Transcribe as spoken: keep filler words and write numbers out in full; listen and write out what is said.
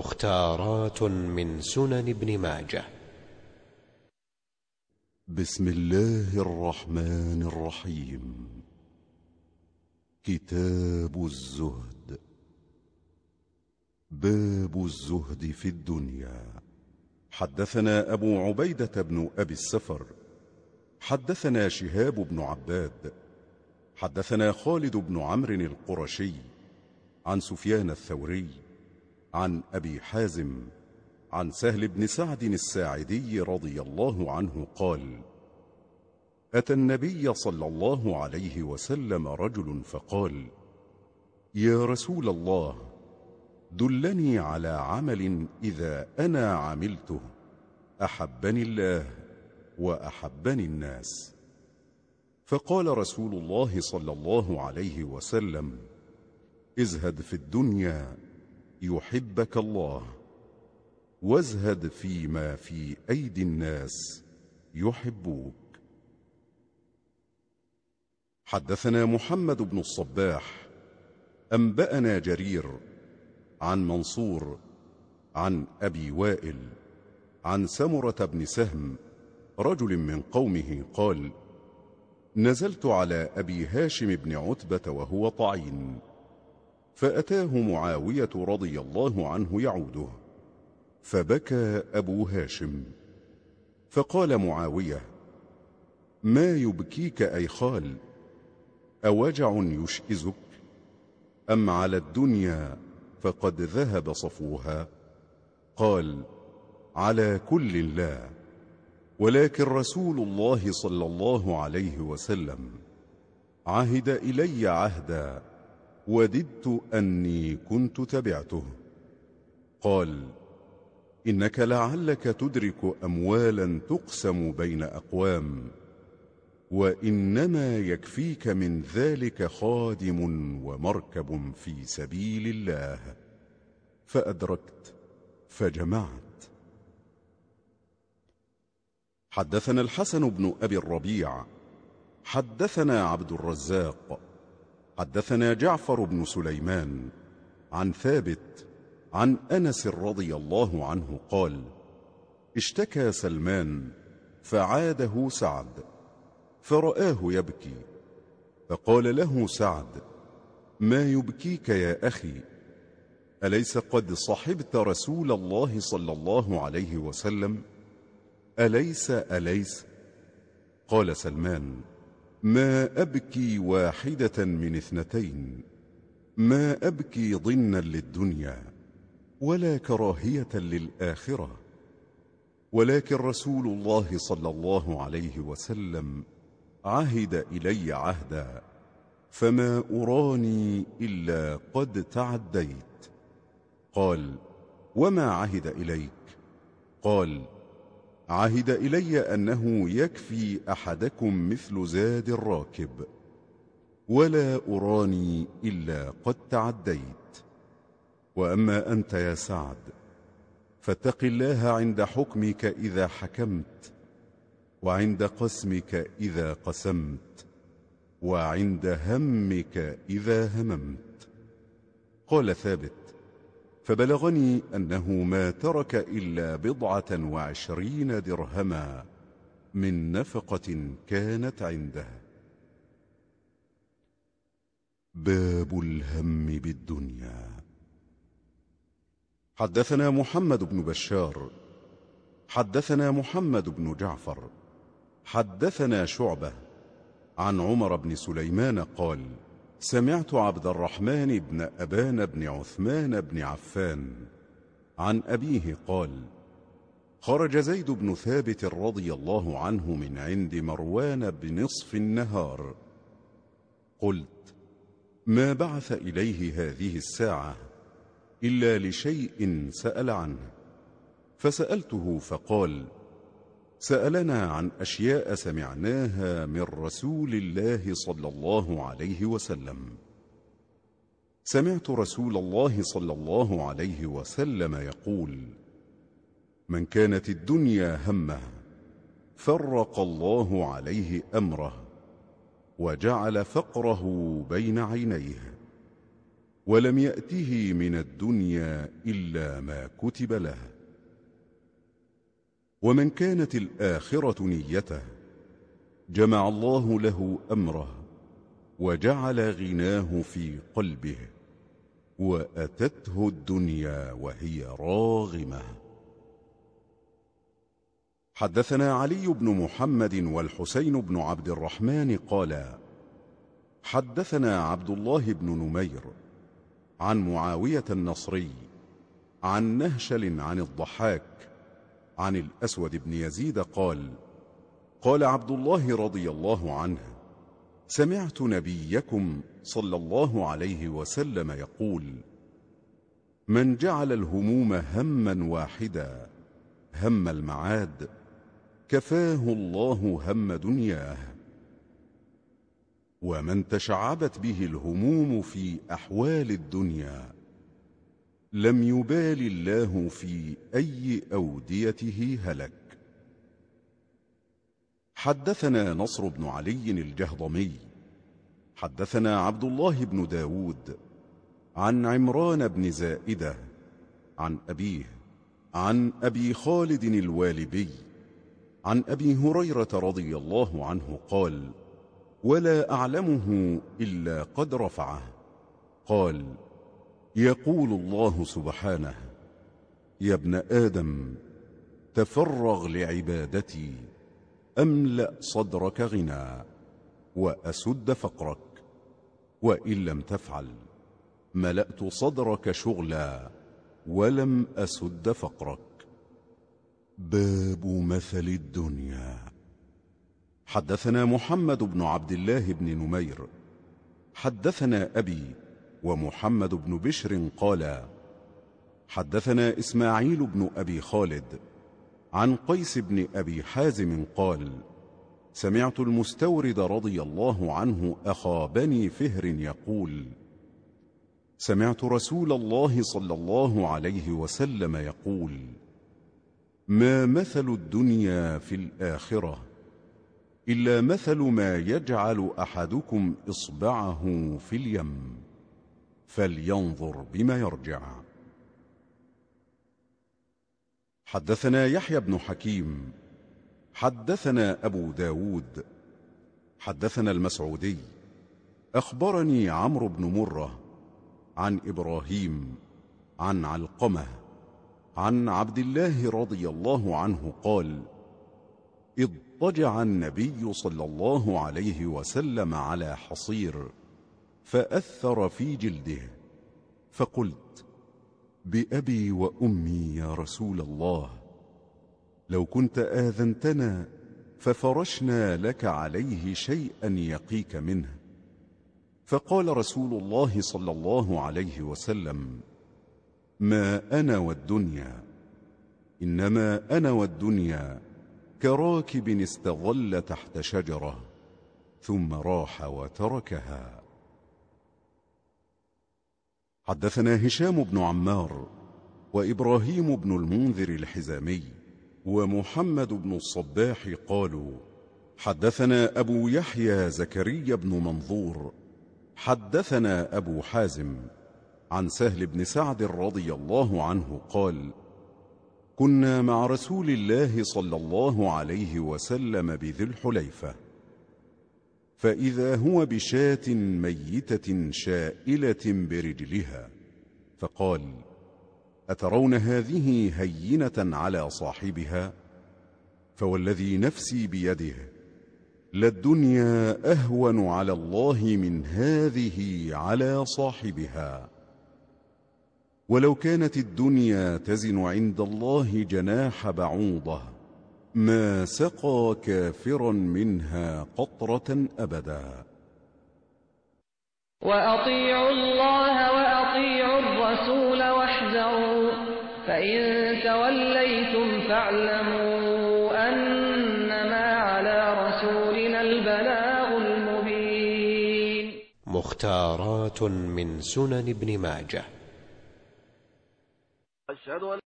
مختارات من سنن ابن ماجه. بسم الله الرحمن الرحيم. كتاب الزهد. باب الزهد في الدنيا. حدثنا أبو عبيدة بن أبي السفر حدثنا شهاب بن عباد حدثنا خالد بن عمرو القرشي عن سفيان الثوري عن أبي حازم عن سهل بن سعد الساعدي رضي الله عنه قال: أتى النبي صلى الله عليه وسلم رجل فقال: يا رسول الله، دلني على عمل إذا أنا عملته أحبني الله وأحبني الناس. فقال رسول الله صلى الله عليه وسلم: ازهد في الدنيا يحبك الله، وازهد فيما في أيدي الناس يحبوك. حدثنا محمد بن الصباح أنبأنا جرير عن منصور عن أبي وائل عن سمرة بن سهم رجل من قومه قال: نزلت على أبي هاشم بن عتبة وهو طعين، فأتاه معاوية رضي الله عنه يعوده، فبكى أبو هاشم، فقال معاوية: ما يبكيك أي خال؟ أوجع يشئزك؟ أم على الدنيا فقد ذهب صفوها؟ قال: على كل لا، ولكن رسول الله صلى الله عليه وسلم عهد إلي عهدا وددت أني كنت تبعته. قال: إنك لعلك تدرك أموالا تقسم بين أقوام، وإنما يكفيك من ذلك خادم ومركب في سبيل الله، فأدركت فجمعت. حدثنا الحسن بن أبي الربيع حدثنا عبد الرزاق حدثنا جعفر بن سليمان عن ثابت عن أنس رضي الله عنه قال: اشتكى سلمان فعاده سعد فرآه يبكي، فقال له سعد: ما يبكيك يا أخي؟ أليس قد صحبت رسول الله صلى الله عليه وسلم؟ أليس أليس؟ قال سلمان: ما أبكي واحدة من اثنتين، ما أبكي ضنا للدنيا ولا كراهية للآخرة، ولكن رسول الله صلى الله عليه وسلم عهد إلي عهدا، فما أراني إلا قد تعديت. قال: وما عهد إليك؟ قال: عهد إلي أنه يكفي أحدكم مثل زاد الراكب، ولا أراني إلا قد تعديت. وأما أنت يا سعد فاتق الله عند حكمك إذا حكمت، وعند قسمك إذا قسمت، وعند همك إذا هممت. قال ثابت: فبلغني أنه ما ترك إلا بضعة وعشرين درهما من نفقة كانت عنده. باب الهم بالدنيا. حدثنا محمد بن بشار حدثنا محمد بن جعفر حدثنا شعبة عن عمر بن سليمان قال: سمعت عبد الرحمن بن أبان بن عثمان بن عفان عن أبيه قال: خرج زيد بن ثابت رضي الله عنه من عند مروان بنصف النهار. قلت: ما بعث إليه هذه الساعة إلا لشيء سأل عنه، فسألته فقال: سألنا عن أشياء سمعناها من رسول الله صلى الله عليه وسلم. سمعت رسول الله صلى الله عليه وسلم يقول: من كانت الدنيا همه فرق الله عليه أمره وجعل فقره بين عينيه. ولم يأته من الدنيا إلا ما كتب له. ومن كانت الآخرة نيته جمع الله له أمره وجعل غناه في قلبه، وأتته الدنيا وهي راغمة. حدثنا علي بن محمد والحسين بن عبد الرحمن قال حدثنا عبد الله بن نمير عن معاوية النصري عن نهشل عن الضحاك عن الأسود بن يزيد قال قال عبد الله رضي الله عنه سمعت نبيكم صلى الله عليه وسلم يقول من جعل الهموم هما واحدا هم المعاد كفاه الله هم دنياه، ومن تشعبت به الهموم في أحوال الدنيا لم يبال الله في أي أوديته هلك. حدثنا نصر بن علي الجهضمي حدثنا عبد الله بن داود عن عمران بن زائدة عن أبيه عن أبي خالد الوالبي عن أبي هريرة رضي الله عنه قال ولا أعلمه إلا قد رفعه قال يقول الله سبحانه يا ابن آدم تفرغ لعبادتي أملأ صدرك غنى وأسد فقرك، وإن لم تفعل ملأت صدرك شغلا ولم أسد فقرك. باب مثل الدنيا. حدثنا محمد بن عبد الله بن نمير حدثنا أبي ومحمد بن بشر قال حدثنا إسماعيل بن أبي خالد عن قيس بن أبي حازم قال سمعت المستورد رضي الله عنه أخا بني فهر يقول سمعت رسول الله صلى الله عليه وسلم يقول ما مثل الدنيا في الآخرة إلا مثل ما يجعل أحدكم إصبعه في اليم فلينظر بما يرجع. حدثنا يحيى بن حكيم حدثنا أبو داود حدثنا المسعودي أخبرني عمرو بن مرة عن إبراهيم عن علقمة عن عبد الله رضي الله عنه قال اضطجع النبي صلى الله عليه وسلم على حصير فأثر في جلده، فقلت بأبي وأمي يا رسول الله لو كنت آذنتنا ففرشنا لك عليه شيئا يقيك منه. فقال رسول الله صلى الله عليه وسلم ما أنا والدنيا إنما أنا والدنيا كراكب استظل تحت شجرة ثم راح وتركها. حدثنا هشام بن عمار وإبراهيم بن المنذر الحزامي ومحمد بن الصباح قالوا حدثنا أبو يحيى زكريا بن منظور حدثنا أبو حازم عن سهل بن سعد رضي الله عنه قال كنا مع رسول الله صلى الله عليه وسلم بذي الحليفة، فإذا هو بشاة ميتة شائلة برجلها، فقال أترون هذه هينة على صاحبها؟ فوالذي نفسي بيده للدنيا أهون على الله من هذه على صاحبها، ولو كانت الدنيا تزن عند الله جناح بعوضة ما سقى كافرا منها قطرة أبدا. وأطيعوا الله وأطيعوا الرسول واحذروا فإن توليتم فاعلموا أنما على رسولنا البلاغ المبين. مختارات من سنن ابن ماجه.